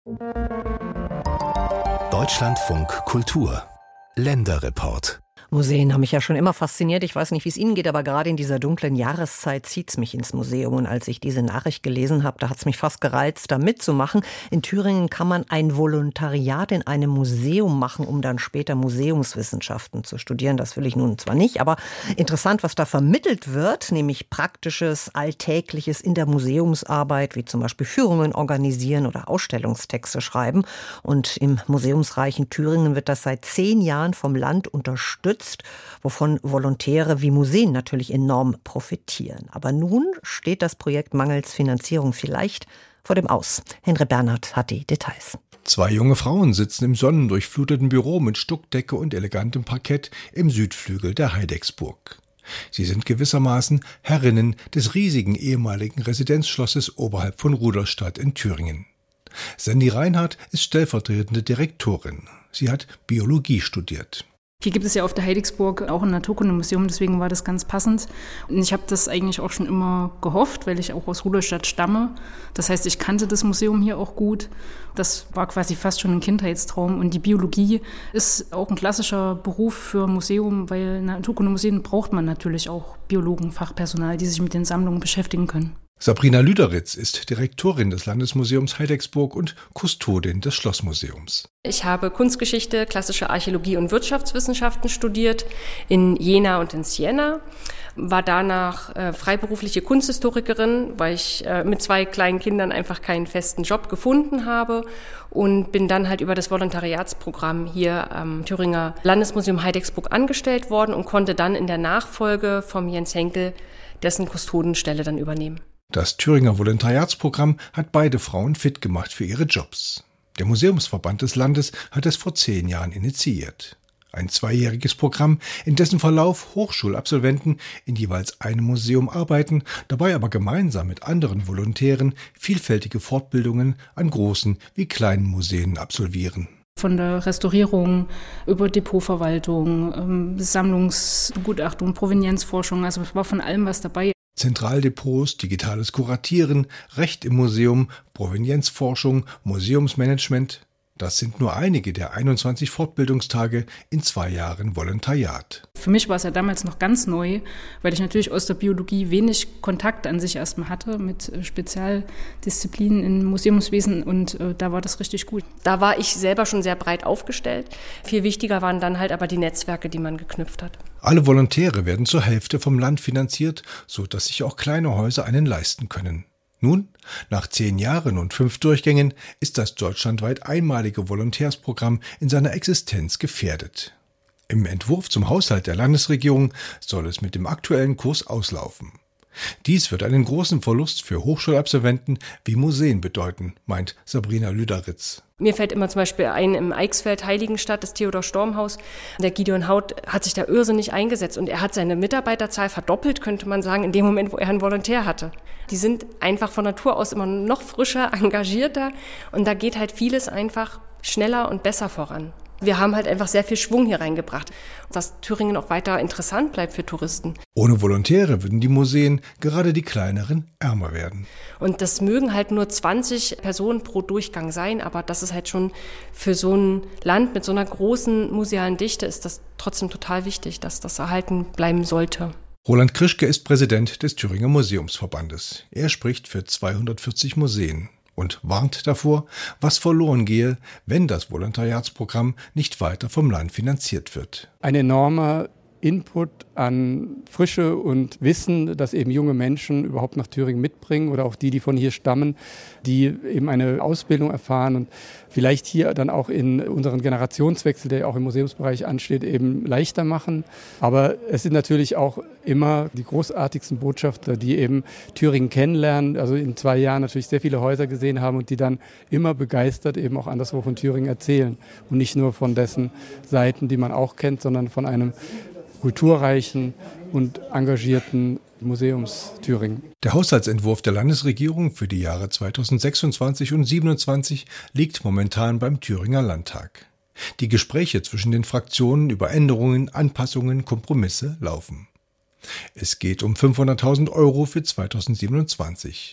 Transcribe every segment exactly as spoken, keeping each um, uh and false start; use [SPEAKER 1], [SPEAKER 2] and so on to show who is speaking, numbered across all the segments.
[SPEAKER 1] Deutschlandfunk Kultur Länderreport.
[SPEAKER 2] Museen haben mich ja schon immer fasziniert. Ich weiß nicht, wie es Ihnen geht, aber gerade in dieser dunklen Jahreszeit zieht es mich ins Museum. Und als ich diese Nachricht gelesen habe, da hat es mich fast gereizt, da mitzumachen. In Thüringen kann man ein Volontariat in einem Museum machen, um dann später Museumswissenschaften zu studieren. Das will ich nun zwar nicht, aber interessant, was da vermittelt wird, nämlich Praktisches, Alltägliches in der Museumsarbeit, wie zum Beispiel Führungen organisieren oder Ausstellungstexte schreiben. Und im museumsreichen Thüringen wird das seit zehn Jahren vom Land unterstützt, wovon Volontäre wie Museen natürlich enorm profitieren. Aber nun steht das Projekt mangels Finanzierung vielleicht vor dem Aus. Henry Bernhard hat die Details.
[SPEAKER 3] Zwei junge Frauen sitzen im sonnendurchfluteten Büro mit Stuckdecke und elegantem Parkett im Südflügel der Heidecksburg. Sie sind gewissermaßen Herrinnen des riesigen ehemaligen Residenzschlosses oberhalb von Rudolstadt in Thüringen. Sandy Reinhardt ist stellvertretende Direktorin. Sie hat Biologie studiert.
[SPEAKER 4] Hier gibt es ja auf der Heidecksburg auch ein Naturkundemuseum, deswegen war das ganz passend. Und ich habe das eigentlich auch schon immer gehofft, weil ich auch aus Rudolstadt stamme. Das heißt, ich kannte das Museum hier auch gut. Das war quasi fast schon ein Kindheitstraum. Und die Biologie ist auch ein klassischer Beruf für Museum, weil in Naturkundemuseen braucht man natürlich auch Biologen, Fachpersonal, die sich mit den Sammlungen beschäftigen können.
[SPEAKER 3] Sabrina Lüderitz ist Direktorin des Landesmuseums Heidecksburg und Kustodin des Schlossmuseums.
[SPEAKER 5] Ich habe Kunstgeschichte, klassische Archäologie und Wirtschaftswissenschaften studiert in Jena und in Siena. War danach äh, freiberufliche Kunsthistorikerin, weil ich äh, mit zwei kleinen Kindern einfach keinen festen Job gefunden habe. Und bin dann halt über das Volontariatsprogramm hier am Thüringer Landesmuseum Heidecksburg angestellt worden und konnte dann in der Nachfolge vom Jens Henkel dessen Kustodenstelle dann übernehmen.
[SPEAKER 3] Das Thüringer Volontariatsprogramm hat beide Frauen fit gemacht für ihre Jobs. Der Museumsverband des Landes hat es vor zehn Jahren initiiert. Ein zweijähriges Programm, in dessen Verlauf Hochschulabsolventen in jeweils einem Museum arbeiten, dabei aber gemeinsam mit anderen Volontären vielfältige Fortbildungen an großen wie kleinen Museen absolvieren.
[SPEAKER 4] Von der Restaurierung über Depotverwaltung, Sammlungsbegutachtung, Provenienzforschung, also es war von allem was dabei.
[SPEAKER 3] Zentraldepots, digitales Kuratieren, Recht im Museum, Provenienzforschung, Museumsmanagement. Das sind nur einige der einundzwanzig Fortbildungstage in zwei Jahren Volontariat.
[SPEAKER 4] Für mich war es ja damals noch ganz neu, weil ich natürlich aus der Biologie wenig Kontakt an sich erstmal hatte mit Spezialdisziplinen im Museumswesen und äh, da war das richtig gut.
[SPEAKER 5] Da war ich selber schon sehr breit aufgestellt. Viel wichtiger waren dann halt aber die Netzwerke, die man geknüpft hat.
[SPEAKER 3] Alle Volontäre werden zur Hälfte vom Land finanziert, so dass sich auch kleine Häuser einen leisten können. Nun, nach zehn Jahren und fünf Durchgängen, ist das deutschlandweit einmalige Volontärsprogramm in seiner Existenz gefährdet. Im Entwurf zum Haushalt der Landesregierung soll es mit dem aktuellen Kurs auslaufen. Dies wird einen großen Verlust für Hochschulabsolventen wie Museen bedeuten, meint Sabrina Lüderitz.
[SPEAKER 5] Mir fällt immer zum Beispiel ein, im Eichsfeld Heiligenstadt, das Theodor-Storm-Haus. Der Gideon Haut hat sich da irrsinnig eingesetzt und er hat seine Mitarbeiterzahl verdoppelt, könnte man sagen, in dem Moment, wo er einen Volontär hatte. Die sind einfach von Natur aus immer noch frischer, engagierter und da geht halt vieles einfach schneller und besser voran. Wir haben halt einfach sehr viel Schwung hier reingebracht, dass Thüringen auch weiter interessant bleibt für Touristen.
[SPEAKER 3] Ohne Volontäre würden die Museen, gerade die kleineren, ärmer werden.
[SPEAKER 5] Und das mögen halt nur zwanzig Personen pro Durchgang sein, aber das ist halt schon für so ein Land mit so einer großen musealen Dichte ist das trotzdem total wichtig, dass das erhalten bleiben sollte.
[SPEAKER 3] Roland Krischke ist Präsident des Thüringer Museumsverbandes. Er spricht für zweihundertvierzig Museen und warnt davor, was verloren gehe, wenn das Volontariatsprogramm nicht weiter vom Land finanziert wird.
[SPEAKER 6] Ein enormer Input an Frische und Wissen, das eben junge Menschen überhaupt nach Thüringen mitbringen oder auch die, die von hier stammen, die eben eine Ausbildung erfahren und vielleicht hier dann auch in unseren Generationswechsel, der auch im Museumsbereich ansteht, eben leichter machen. Aber es sind natürlich auch immer die großartigsten Botschafter, die eben Thüringen kennenlernen, also in zwei Jahren natürlich sehr viele Häuser gesehen haben und die dann immer begeistert eben auch anderswo von Thüringen erzählen und nicht nur von dessen Seiten, die man auch kennt, sondern von einem kulturreichen und engagierten Museums Thüringen.
[SPEAKER 3] Der Haushaltsentwurf der Landesregierung für die Jahre zweitausendsechsundzwanzig und zweitausendsiebenundzwanzig liegt momentan beim Thüringer Landtag. Die Gespräche zwischen den Fraktionen über Änderungen, Anpassungen, Kompromisse laufen. Es geht um fünfhunderttausend Euro für zweitausendsiebenundzwanzig.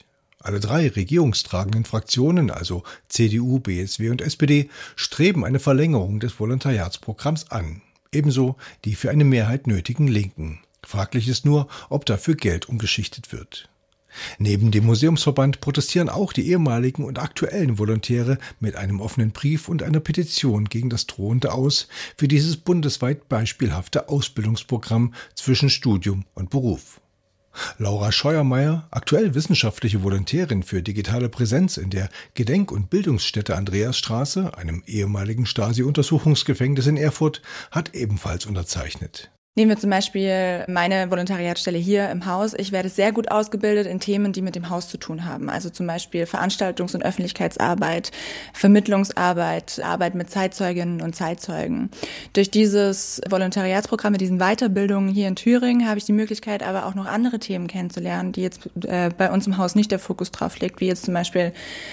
[SPEAKER 3] Alle drei regierungstragenden Fraktionen, also C D U, B S W und S P D, streben eine Verlängerung des Volontariatsprogramms an. Ebenso die für eine Mehrheit nötigen Linken. Fraglich ist nur, ob dafür Geld umgeschichtet wird. Neben dem Museumsverband protestieren auch die ehemaligen und aktuellen Volontäre mit einem offenen Brief und einer Petition gegen das drohende Aus für dieses bundesweit beispielhafte Ausbildungsprogramm zwischen Studium und Beruf. Laura Scheuermeier, aktuell wissenschaftliche Volontärin für digitale Präsenz in der Gedenk- und Bildungsstätte Andreasstraße, einem ehemaligen Stasi-Untersuchungsgefängnis in Erfurt, hat ebenfalls unterzeichnet.
[SPEAKER 7] Nehmen wir zum Beispiel meine Volontariatstelle hier im Haus. Ich werde sehr gut ausgebildet in Themen, die mit dem Haus zu tun haben. Also zum Beispiel Veranstaltungs- und Öffentlichkeitsarbeit, Vermittlungsarbeit, Arbeit mit Zeitzeuginnen und Zeitzeugen. Durch dieses Volontariatsprogramm, mit diesen Weiterbildungen hier in Thüringen, habe ich die Möglichkeit, aber auch noch andere Themen kennenzulernen, die jetzt äh, bei uns im Haus nicht der Fokus drauf liegt, wie jetzt zum Beispiel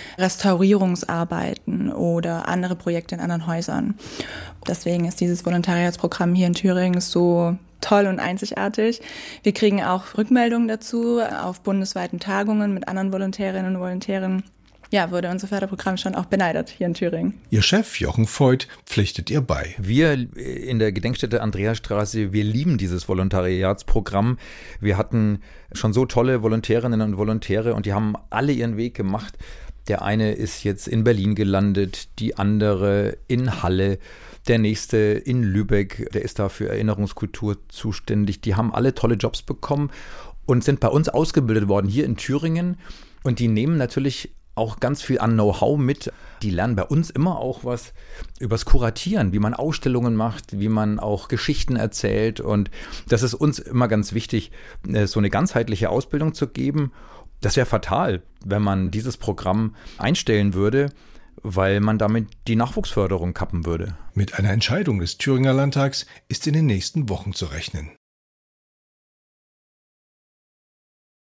[SPEAKER 7] Restaurierungsarbeiten oder andere Projekte in anderen Häusern. Deswegen ist dieses Volontariatsprogramm hier in Thüringen so toll und einzigartig. Wir kriegen auch Rückmeldungen dazu auf bundesweiten Tagungen mit anderen Volontärinnen und Volontären. Ja, wurde unser Förderprogramm schon auch beneidet hier in Thüringen.
[SPEAKER 3] Ihr Chef Jochen Voigt pflichtet ihr bei.
[SPEAKER 8] Wir in der Gedenkstätte Andreasstraße, wir lieben dieses Volontariatsprogramm. Wir hatten schon so tolle Volontärinnen und Volontäre und die haben alle ihren Weg gemacht. Der eine ist jetzt in Berlin gelandet, die andere in Halle. Der nächste in Lübeck, der ist da für Erinnerungskultur zuständig. Die haben alle tolle Jobs bekommen und sind bei uns ausgebildet worden hier in Thüringen. Und die nehmen natürlich auch ganz viel an Know-how mit. Die lernen bei uns immer auch was übers Kuratieren, wie man Ausstellungen macht, wie man auch Geschichten erzählt. Und das ist uns immer ganz wichtig, so eine ganzheitliche Ausbildung zu geben. Das wäre fatal, wenn man dieses Programm einstellen würde, weil man damit die Nachwuchsförderung kappen würde.
[SPEAKER 3] Mit einer Entscheidung des Thüringer Landtags ist in den nächsten Wochen zu rechnen.